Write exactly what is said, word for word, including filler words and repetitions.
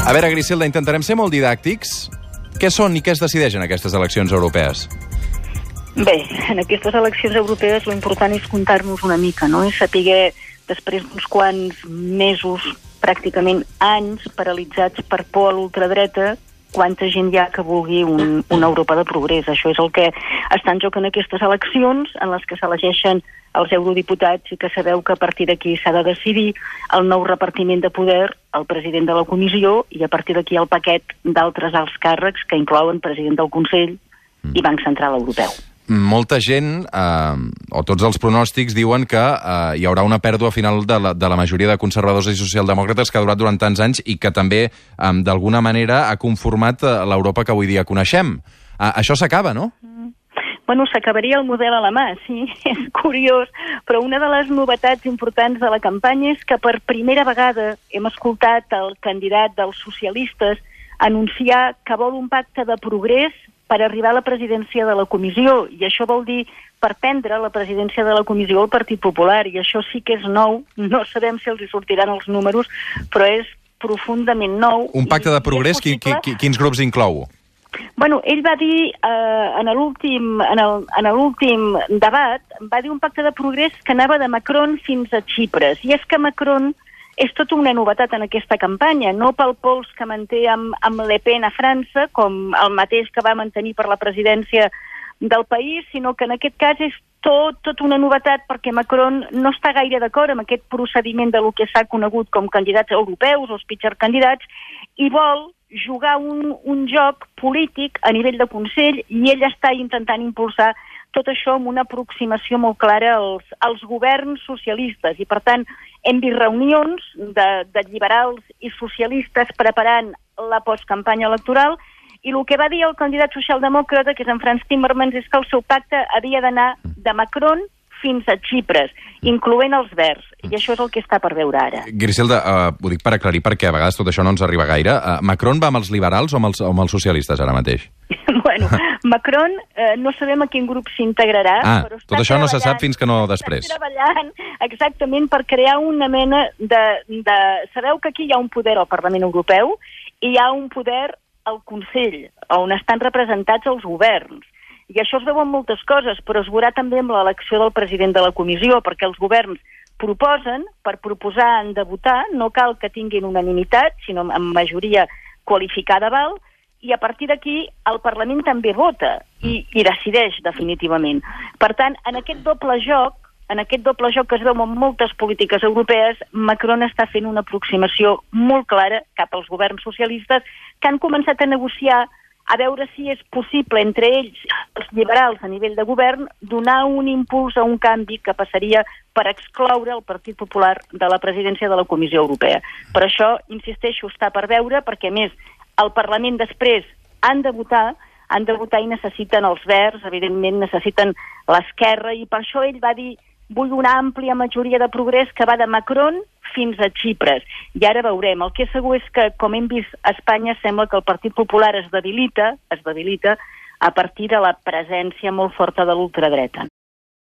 A veure, Griselda, intentarem ser molt didàctics. Què són i què es decideix en aquestes eleccions europees? Bé, en aquestes eleccions europees l'important és comptar-nos una mica, no? I saber, després d'uns quants mesos, pràcticament anys, paralitzats per por a l'ultradreta, quanta gent hi ha que vulgui un, una Europa de progrés. Això és el que està en joc en aquestes eleccions, en les que s'elegeixen els eurodiputats i que sabeu que a partir d'aquí s'ha de decidir el nou repartiment de poder, el president de la Comissió i a partir d'aquí el paquet d'altres alts càrrecs que inclouen president del Consell i Banc Central Europeu. Molta gent, eh, o tots els pronòstics, diuen que eh, hi haurà una pèrdua final de la, de la majoria de conservadors i socialdemòcrates que ha durat durant tants anys i que també, eh, d'alguna manera, ha conformat eh, l'Europa que avui dia coneixem. Eh, això s'acaba, no? Mm. Bueno, s'acabaria el model alemà, sí, és curiós, però una de les novetats importants de la campanya és que per primera vegada hem escoltat el candidat dels socialistes anunciar que vol un pacte de progrés per arribar a la presidència de la Comissió, i això vol dir per prendre la presidència de la Comissió al Partit Popular, i això sí que és nou, no sabem si els hi sortiran els números, però és profundament nou. Un pacte de progrés, qui, qui, qui, quins grups inclou? Bueno, ell va dir, eh, en l'últim en el, en l'últim debat, va dir un pacte de progrés que anava de Macron fins a Xipres, i és que Macron és tota una novetat en aquesta campanya, no pel pols que manté amb, amb Le Pen a França, com el mateix que va mantenir per la presidència del país, sinó que en aquest cas és tot, tot una novetat perquè Macron no està gaire d'acord amb aquest procediment de lo que s'ha conegut com candidats europeus, els pitjors candidats, i vol jugar un, un joc polític a nivell de Consell i ell està intentant impulsar tot això amb una aproximació molt clara als, als governs socialistes. I, per tant, hem vist reunions de, de liberals i socialistes preparant la postcampanya electoral i el que va dir el candidat socialdemòcrata, que és en Frans Timmermans, és que el seu pacte havia d'anar de Macron fins a Xipres, incloent els verds. I això és el que està per veure ara. Griselda, uh, ho dic per aclarir, perquè a vegades tot això no ens arriba gaire. Uh, Macron va amb els liberals o amb els, o amb els socialistes ara mateix? Bueno, Macron eh, no sabem a quin grup s'integrarà, ah, però està tot això no se sap fins que no després. Està treballant exactament per crear una mena de, de... Sabeu que aquí hi ha un poder al Parlament Europeu i hi ha un poder al Consell, on estan representats els governs. I això es veu en moltes coses, però es veurà també amb l'elecció del president de la Comissió, perquè els governs proposen, per proposar han de votar, no cal que tinguin unanimitat, sinó amb majoria qualificada val, i a partir d'aquí el Parlament també vota i, i decideix definitivament. Per tant, en aquest doble joc, en aquest doble joc que es veu en moltes polítiques europees, Macron està fent una aproximació molt clara cap als governs socialistes que han començat a negociar a veure si és possible entre ells, els liberals a nivell de govern, donar un impuls a un canvi que passaria per excloure el Partit Popular de la presidència de la Comissió Europea. Per això, insisteixo, està per veure, perquè a més el Parlament després han de votar, han de votar i necessiten els verds, evidentment necessiten l'esquerra, i per això ell va dir vull una àmplia majoria de progrés que va de Macron fins a Xipres. I ara veurem. El que és segur és que, com hem vist a Espanya, sembla que el Partit Popular es debilita, es debilita a partir de la presència molt forta de l'ultradreta.